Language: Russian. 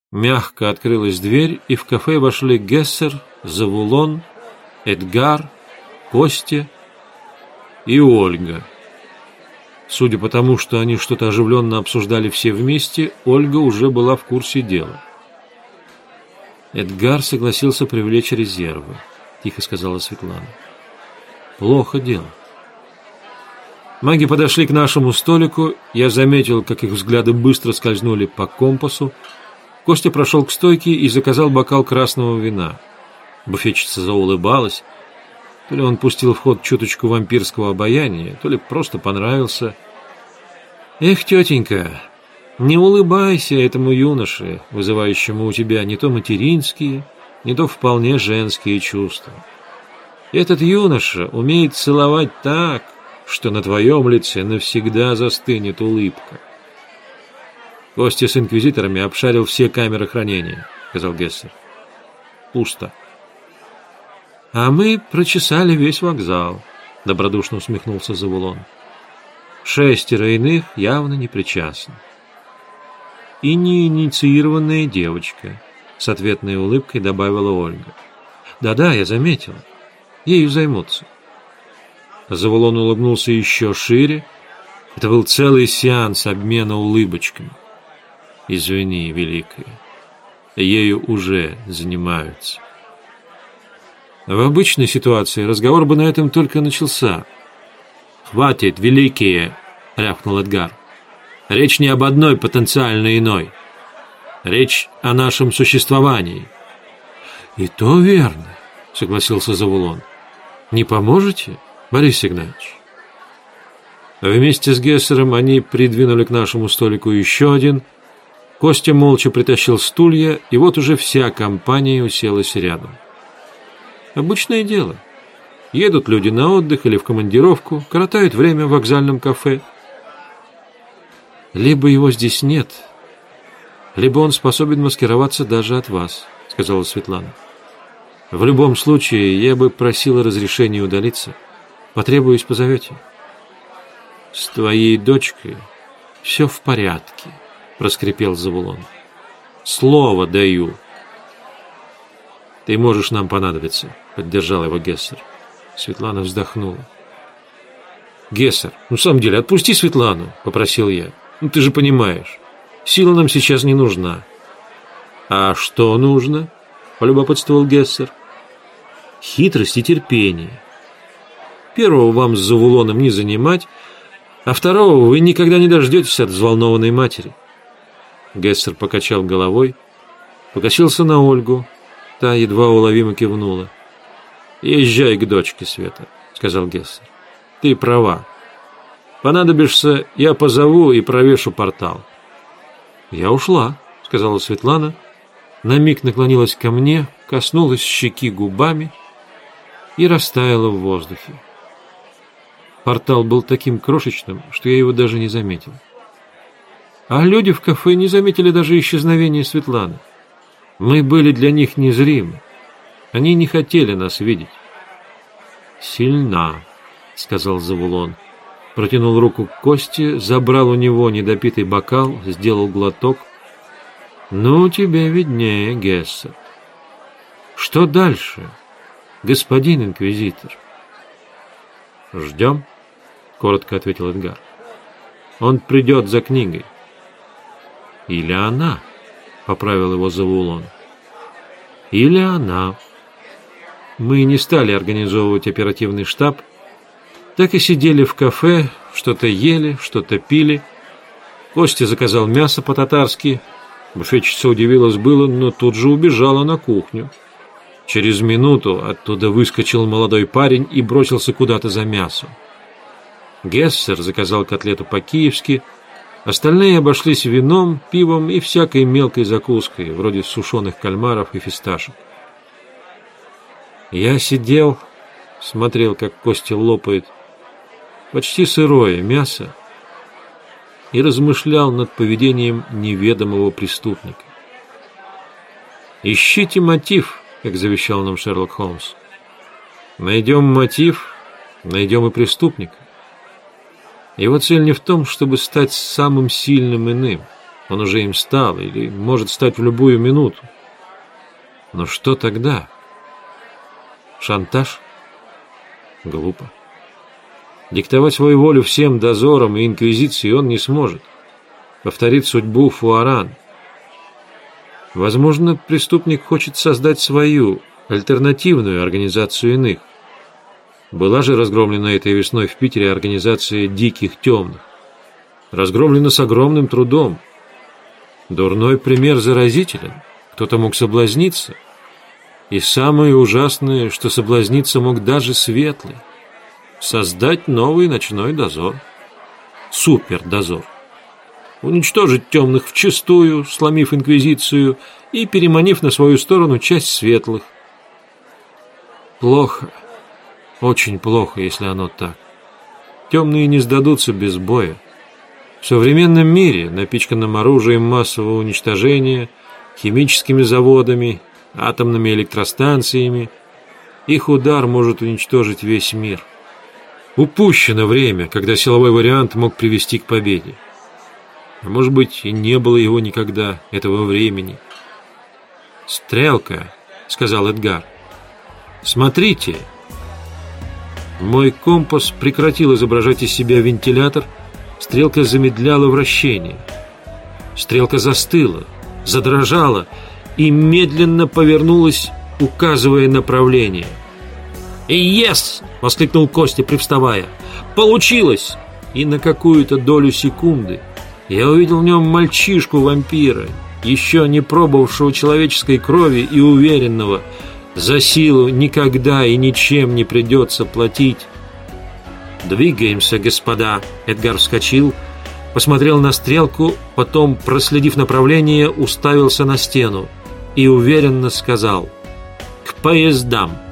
Мягко открылась дверь, и в кафе вошли Гессер, Завулон, Эдгар, Костя и Ольга. Судя по тому, что они что-то оживленно обсуждали все вместе, Ольга уже была в курсе дела. «Эдгар согласился привлечь резервы», — тихо сказала Светлана. «Плохо дело». Маги подошли к нашему столику, я заметил, как их взгляды быстро скользнули по компасу. Костя прошел к стойке и заказал бокал красного вина. Буфетчица заулыбалась. То ли он пустил в ход чуточку вампирского обаяния, то ли просто понравился. «Эх, тетенька, не улыбайся этому юноше, вызывающему у тебя не то материнские, не то вполне женские чувства. Этот юноша умеет целовать так, что на твоем лице навсегда застынет улыбка». «Костя с инквизиторами обшарил все камеры хранения», — сказал Гессер. «Пусто». «А мы прочесали весь вокзал», — добродушно усмехнулся Завулон. «6 иных явно не причастны». «И неинициированная девочка», — с ответной улыбкой добавила Ольга. «Да-да, я заметила. Ею займутся». Завулон улыбнулся еще шире. Это был целый сеанс обмена улыбочками. «Извини, Великая, ею уже занимаются». В обычной ситуации разговор бы на этом только начался. «Хватит, Великие!» — рявкнул Эдгар. «Речь не об одной потенциально иной. Речь о нашем существовании». «И то верно», — согласился Завулон. «Не поможете, Борис Игнатьевич?» Вместе с Гессером они придвинули к нашему столику еще один. Костя молча притащил стулья, и вот уже вся компания уселась рядом. Обычное дело. Едут люди на отдых или в командировку, коротают время в вокзальном кафе. «Либо его здесь нет, либо он способен маскироваться даже от вас», — сказала Светлана. «В любом случае, я бы просила разрешения удалиться. Потребуюсь, позовете». «С твоей дочкой все в порядке», — проскрипел Завулон. «Слово даю». «Ты можешь нам понадобиться», — поддержал его Гессер. Светлана вздохнула. «Гессер, в самом деле, отпусти Светлану», — попросил я. «Ты же понимаешь, сила нам сейчас не нужна». «А что нужно?» — полюбопытствовал Гессер. «Хитрость и терпение. Первого вам с Завулоном не занимать, а второго вы никогда не дождетесь от взволнованной матери». Гессер покачал головой, покосился на Ольгу. Та едва уловимо кивнула. «Езжай к дочке, Света», — сказал Гессер. «Ты права. Понадобишься, я позову и провешу портал». «Я ушла», — сказала Светлана, на миг наклонилась ко мне, коснулась щеки губами и растаяла в воздухе. Портал был таким крошечным, что я его даже не заметил. А люди в кафе не заметили даже исчезновения Светланы. Мы были для них незримы. Они не хотели нас видеть. «Сильна», — сказал Завулон. Протянул руку к Косте, забрал у него недопитый бокал, сделал глоток. «Ну, тебе виднее, Гессер. Что дальше, господин инквизитор?» «Ждем», — коротко ответил Эдгар. «Он придет за книгой». «Или она», — поправил его Завулон. «Или она». Мы не стали организовывать оперативный штаб, так и сидели в кафе, что-то ели, что-то пили. Костя заказал мясо по-татарски. Буфетчица удивилась было, но тут же убежала на кухню. Через минуту оттуда выскочил молодой парень и бросился куда-то за мясом. Гессер заказал котлету по-киевски, остальные обошлись вином, пивом и всякой мелкой закуской, вроде сушеных кальмаров и фисташек. Я сидел, смотрел, как Костя лопает почти сырое мясо и размышлял над поведением неведомого преступника. «Ищите мотив», как завещал нам Шерлок Холмс. «Найдем мотив, найдем и преступника». Его цель не в том, чтобы стать самым сильным иным, Он уже им стал или может стать в любую минуту. Но что тогда? Шантаж? Глупо. Диктовать свою волю всем дозорам и инквизиции он не сможет. Повторит судьбу Фуаран. Возможно, преступник хочет создать свою, альтернативную организацию иных. Была же разгромлена этой весной в Питере организация «Диких темных». Разгромлена с огромным трудом. Дурной пример заразителен. Кто-то мог соблазниться. И самое ужасное, что соблазниться мог даже светлый. Создать новый ночной дозор. Супердозор. Уничтожить темных вчистую, сломив инквизицию и переманив на свою сторону часть светлых. Плохо. Очень плохо, если оно так. Темные не сдадутся без боя. В современном мире, напичканном оружием массового уничтожения, химическими заводами, атомными электростанциями, их удар может уничтожить весь мир. Упущено время, когда силовой вариант мог привести к победе. А может быть, и не было его никогда, этого времени. «Стрелка», — сказал Эдгар. «Смотрите». Мой компас прекратил изображать из себя вентилятор, стрелка замедляла вращение. Стрелка застыла, задрожала и медленно повернулась, указывая направление. «Ес!» — воскликнул Костя, привставая. «Получилось!» И на какую-то долю секунды я увидел в нем мальчишку-вампира, еще не пробовавшего человеческой крови и уверенного, за силу никогда и ничем не придется платить. «Двигаемся, господа!» Эдгар вскочил, посмотрел на стрелку, потом, проследив направление, уставился на стену и уверенно сказал: «К поездам!»